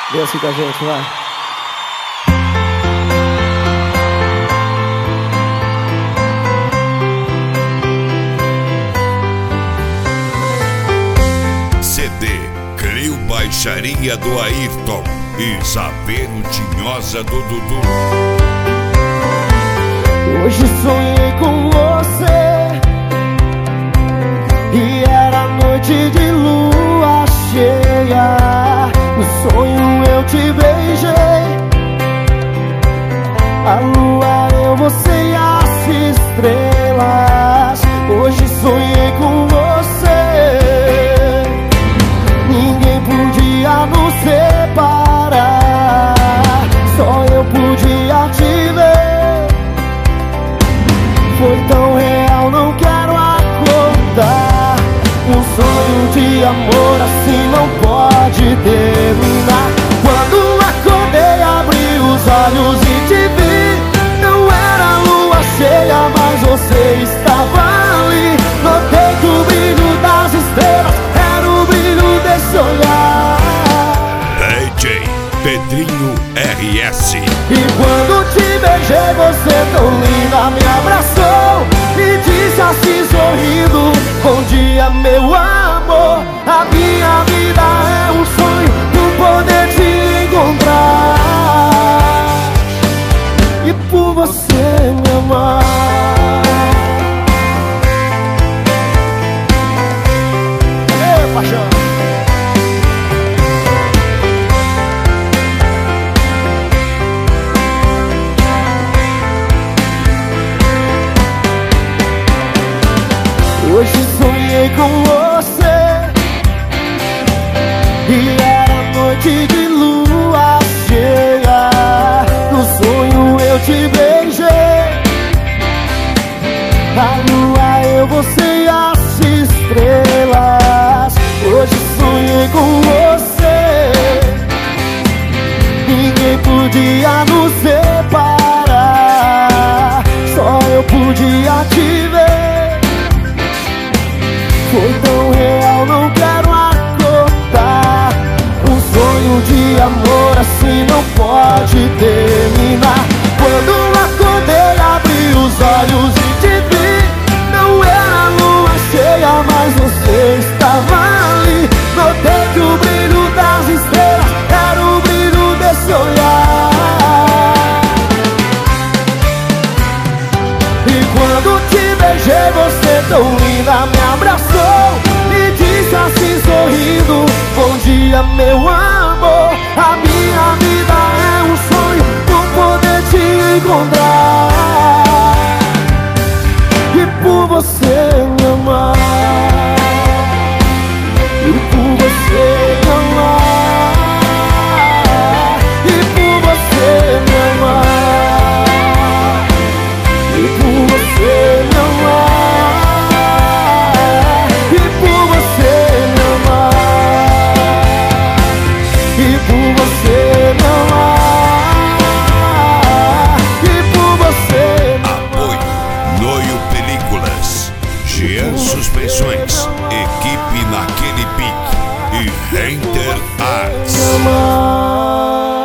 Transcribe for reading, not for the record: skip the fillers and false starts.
Vem assim com a gente, vai. CD Crio Baixaria do Ayrton e Saveiro Tinhosa do Dudu. Hoje sonhei com você e era noite de lua cheia. No sonho eu te beijei, a lua, eu, você e as estrelas. Hoje sonhei com você, ninguém podia nos separar, só eu podia te ver. Foi tão real, não quero acordar. Um sonho de amor assim não pode terminar. Quando acordei, abri os olhos e te vi. Não era lua cheia, mas você estava ali. Notei que o brilho das estrelas era o brilho desse olhar. DJ Pedrinho RS. E quando te beijei, você tão linda me abraçou, me disse assim sorrindo: bom dia, meu amor. A minha vida é um sonho, por poder te encontrar e por você me amar. Ei, paixão! Hoje sonhei com você e era noite de lua cheia. No sonho eu te beijei, a lua, eu, você e as estrelas. Hoje sonhei com você, ninguém podia nos separar, só eu podia te ver. Foi tão real, não quero acordar. Um sonho de amor assim não pode terminar. Quando acordei, abri os olhos e te vi. Não era lua cheia, mas você estava ali. Notei que o brilho das estrelas era o brilho desse olhar. E quando te beijei, você tão linda me abraçou, me disse assim sorrindo: bom dia, meu amor. A minha vida é um sonho, por poder te encontrar e por você me amar, e por você me amar, e por você me amar, e por você me amar, e por você me amar, e por você me amar, e por você me amar. Apoio Noio Películas, Jean Suspensões, Equipe Naquele Pique e Renter Arts. Amar.